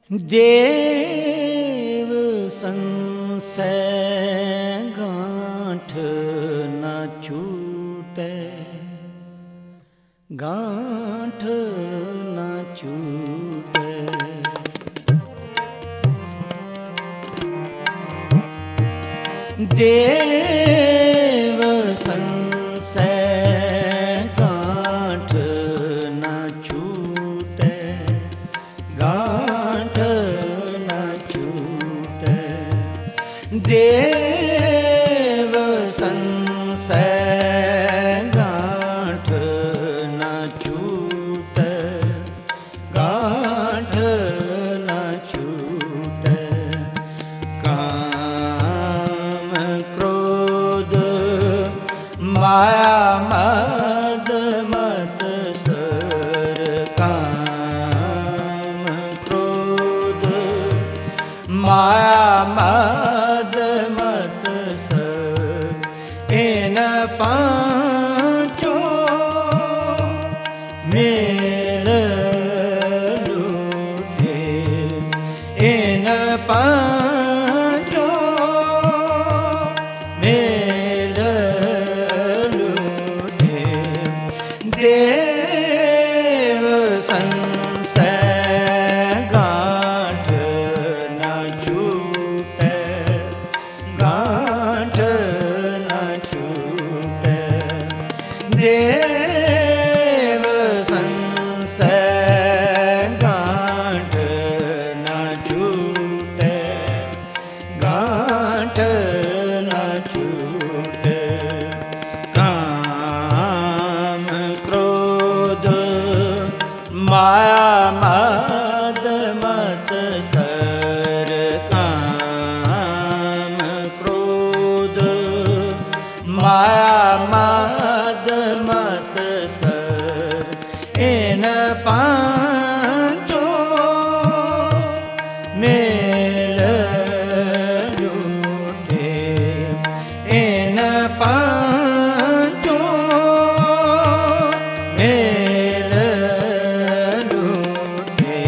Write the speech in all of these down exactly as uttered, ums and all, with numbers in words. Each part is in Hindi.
देव संशय गांठ न छूटे, गांठ न छूटे। देव संशय गांठ न छूटे, गांठ न छूटे। देव संशय गांठ न छूटे, गांठ न छूटे। काम क्रोध माया मद मत्सर, काम क्रोध माया मद मत्सर, इन पांचों मेल लूटे, इन पांचों मेल लूटे। देव संशय गांठ न छूटे, गांठ न छूटे। देव संशय गांठ न छूटे, गांठ न छूटे। काम क्रोध माया मद मत्सर, काम क्रोध माया मद मत्सर, इन पांचों मेल लूटे, इन पांचों मेल लूटे।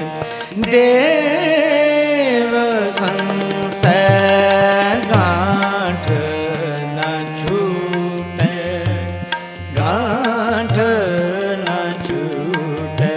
देव संशय गांठ न छूटे, गांठ न छूटे।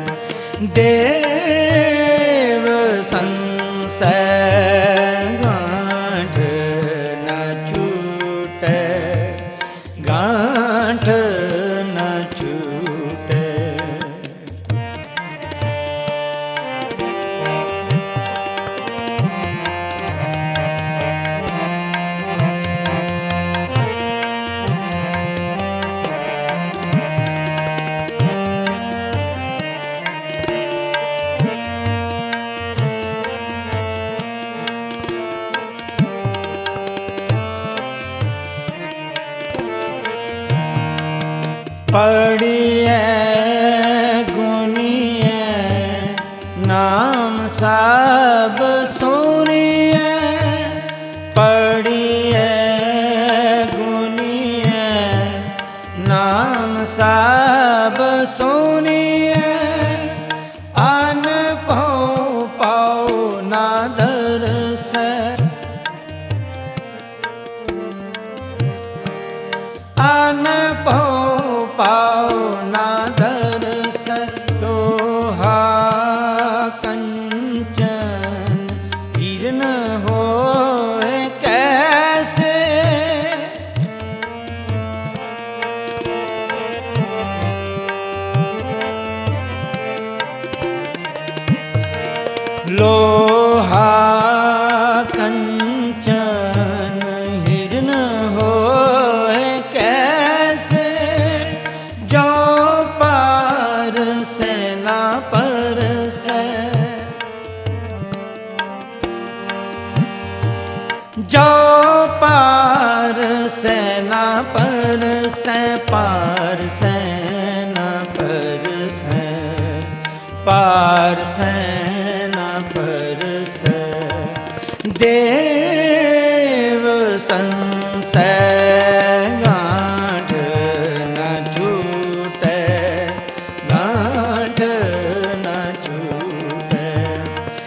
देव संशय गांठ न छूटे, गांठ न छूटे। पढ़िए गुनिए नाम सब सुनिए, पढ़िए गुनिए नाम सब सुनिए। अन पाओ पाओ ना दरस, अन पाओ पाओ ना दरस। लोहा कंचन हीरन होए कैसे, लोहा कंचन हीरन होए कैसे। जो पार से ना पर से, जो पार से ना पर से, पार से ना पर से, पार से ना पर से। देव संशय गांठ न छूटे, गांठ न छूटे।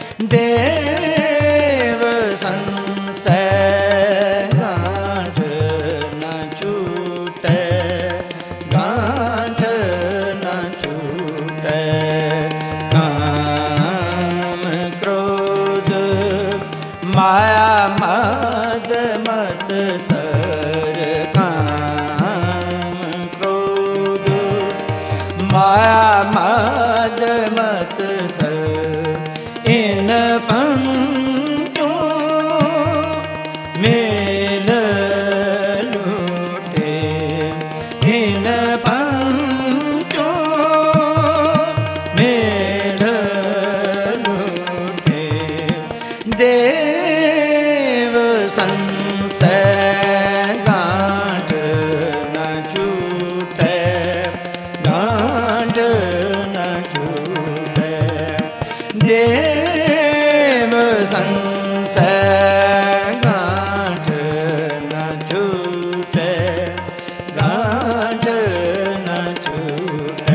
माया मद मत सब इन पंचों मेल लूटे, इन पंचों मेल लूटे। देव संशय गांठ न छूटे, गांठ न छूटे। देव संशय गांठ न छूटे, गांठ न छूटे।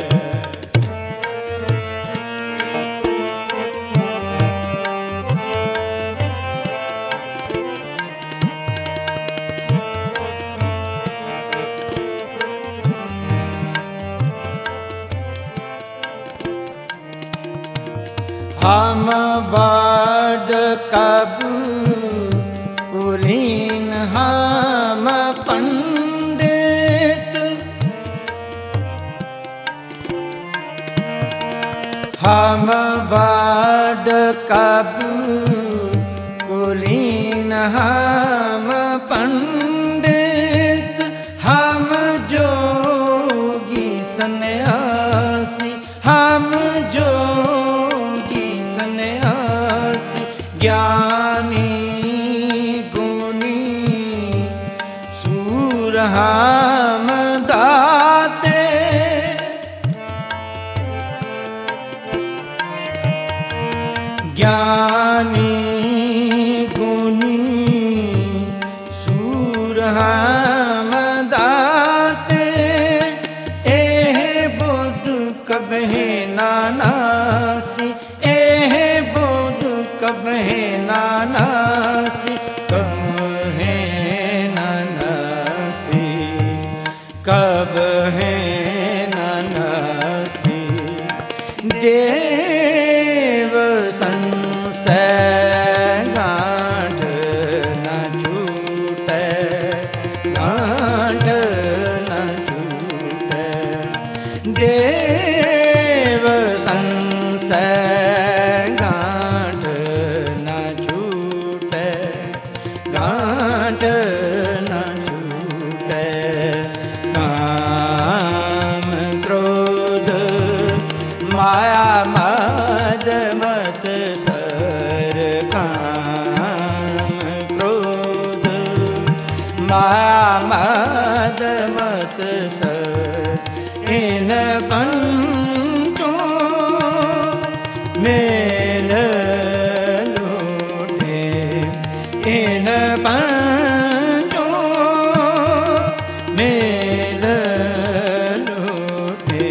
हम बड़ कबू कुलीन हम पंडित, हम बड़ कबू कुलीन हम पंडित। हम जोगी सन्यासी, हम जोगी सन्यासी। ज्ञानी गुणी सूर हम दाते, ज्ञानी गुणी सूर हम दाते। एह बुद्ध कबहे नानासी, एह बुद्ध कबहे नानासी, कबहे नानासी, कबहे नानासी। देव संशय गांठ न छूटे, गांठ न छूटे। देव संशय गांठ न छूटे, गांठ न छूटे। काम क्रोध माया मद मत सर, काम क्रोध माया मद मत सर। इन पंचों मेल लूटे, इन पंचों मेल लूटे।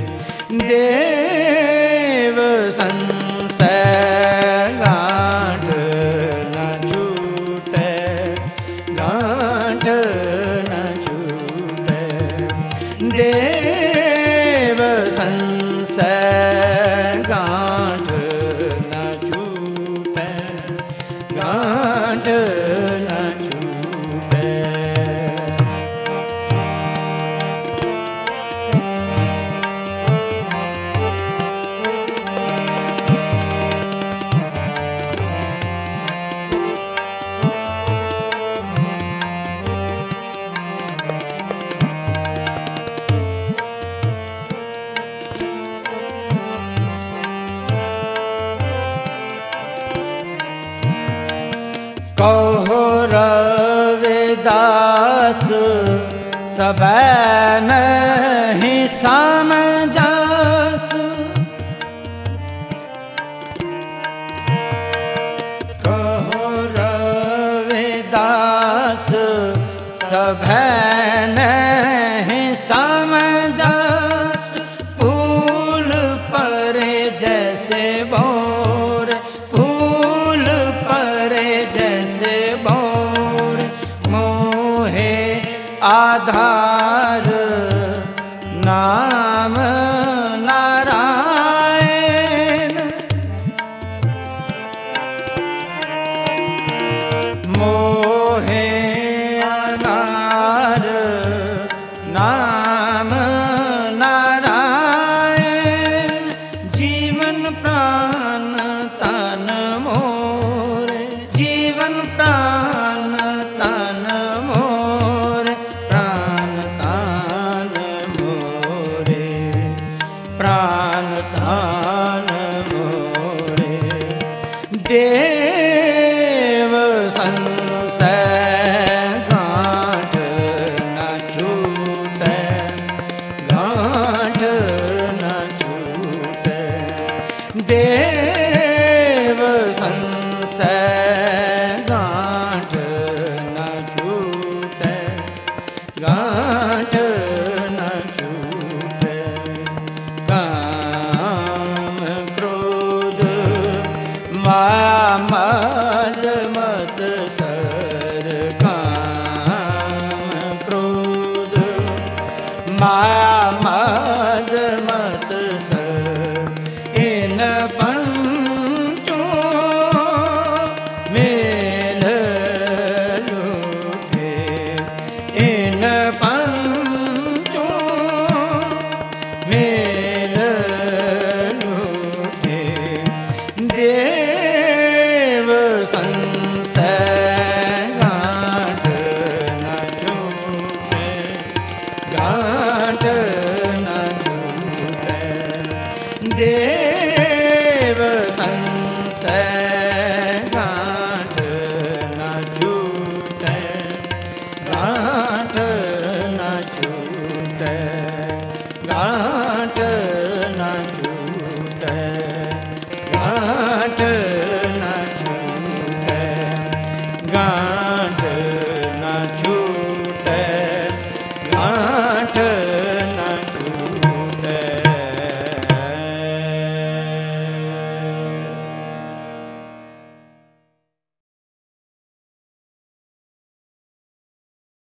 देव संशय गांठ न छूटे, गांठ न छूटे। देव संशय गांठ न छूटे, गांठ न छूटे। कहो रविदास सब नहीं समझास, कहो रविदास सब नहीं समझास। फूल पर जैसे बोर, फूल पर जैसे बोर। मोहे आधार नाम नारायण, मोहे आधार नाम नारायण। देव संशय गांठ न छूटे, गांठ न छूटे। देव संशय गांठ न छूटे, गांठ न छूटे। काम क्रोध माया मद मत सर, काम क्रोध माया मद मत सर। इन पंचों मेल लूटे, इन पंचों मेल लूटे। देव संशय गांठ न छूटे, गांठ न छूटे। देव संशय गांठ न छूटे, गांठ